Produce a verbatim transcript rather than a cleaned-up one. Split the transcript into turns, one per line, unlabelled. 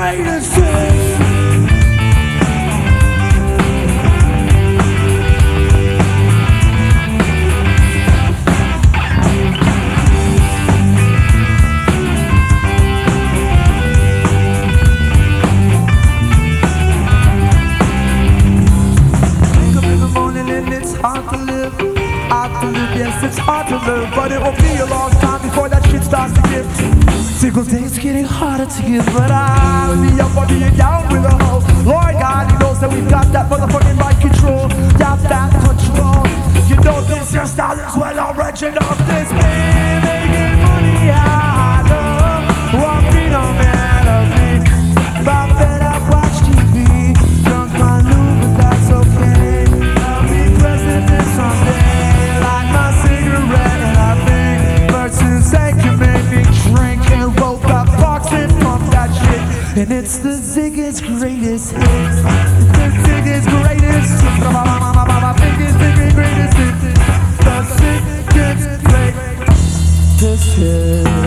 greatest hits. Wake up in the morning and it's hard to live. Hard to live, yes, it's hard to live, but it will be a long time before that shit starts to give. Single days getting harder to give, but I'll be up or being down with a hoe. Lord God, He knows that we've got that motherfucking mind control. Got that control. You know this your style is well original. This man making money, I love walking on melody. But better watch T V. Drunk my loot, but that's okay. I'll be president someday. Light my cigarette and I think versus they can make me drink and roll that box and pump that shit. And it's the Ziggy's greatest hits. The Ziggy's greatest hits. Biggest, biggest, greatest hits. The Ziggy's greatest hits.